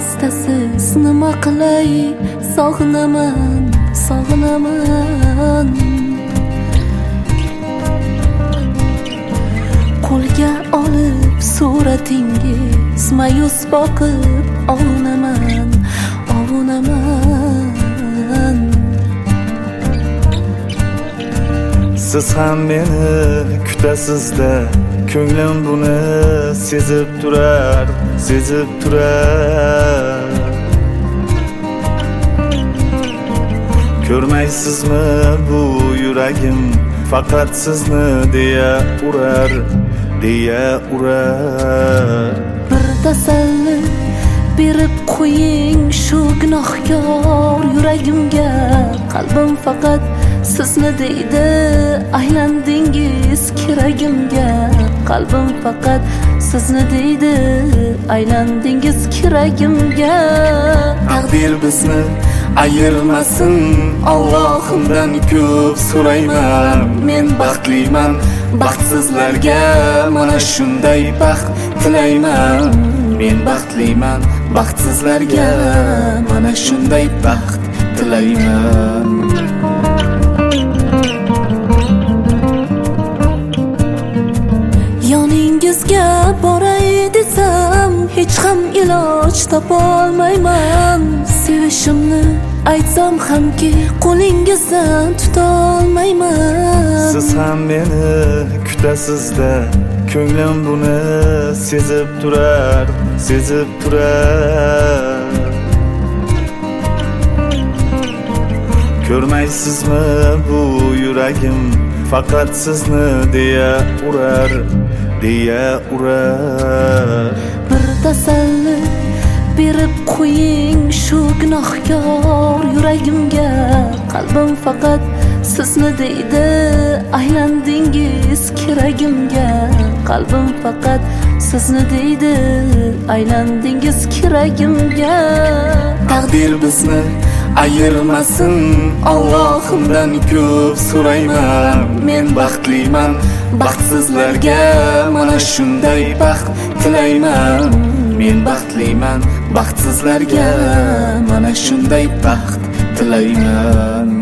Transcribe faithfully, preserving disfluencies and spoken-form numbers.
istasiz nima qilay, sog'inaman, sog'inaman. Qo'lga olib suratingiz mayus boqib ovunaman, ovunaman. Siz ham meni kutasizda, ko'nglim buni sezib turar, sezib turar. Ko'rmaysizmi bu yuragim faqat sizni deya urar, deya urar. Bir tasalli berib qo'ying shu gunohkor yuragimga, qalbim faqat sizni deydi, aylandingiz kiragimga. Qalbim faqat sizni deydi, aylandingiz kiragimga. Taqdir bizni ayirmasin, Allohimdan ko'p so'rayman. Men baxtliman, baxtsizlarga mana shunday baxt tilayman. Men baxtliman, baxtsizlarga mana shunday baxt tilayman. Yoningizga boray desam hech ham iloj topolmayman. Sevishimni aytsam hamki qo'lingizdan tutolmayman. Siz ham meni kutasizda, ko'nglim buni sezib turar, sezib turar. Ko'rmaysizmi bu yuragim faqat sizni deya urar, deya urar. Bir tasalli berib qo'ying shu gunohkor yuragimga, qalbim faqat sizni deydi, aylandingiz kiragimga. Qalbim faqat sizni deydi, aylandingiz kiragimga. Taqdir bizni ayirmasin, Allohimdan ko'p so'rayman. Men baxtliman, baxtsizlarga mana shunday baxt tilayman. Men baxtliman, baxtsizlarga mana shunday baxt tilayman.